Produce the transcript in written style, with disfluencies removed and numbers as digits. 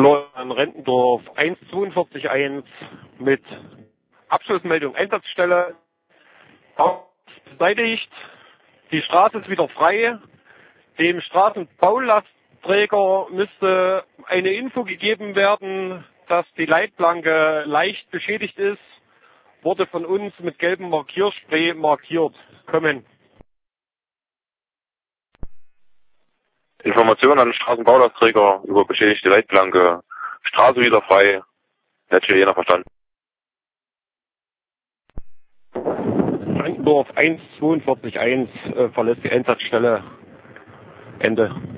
Florian Rentendorf 142.1 mit Abschlussmeldung Einsatzstelle. Beseitigt. Die Straße ist wieder frei. Dem Straßenbaulastträger müsste eine Info gegeben werden, dass die Leitplanke leicht beschädigt ist. Wurde von uns mit gelbem Markierspray markiert. Kommen. Information an den Straßenbaulastträger über beschädigte Leitplanke. Straße wieder frei. Hätte jeder verstanden. Rentendorf 142.1 verlässt die Einsatzstelle. Ende.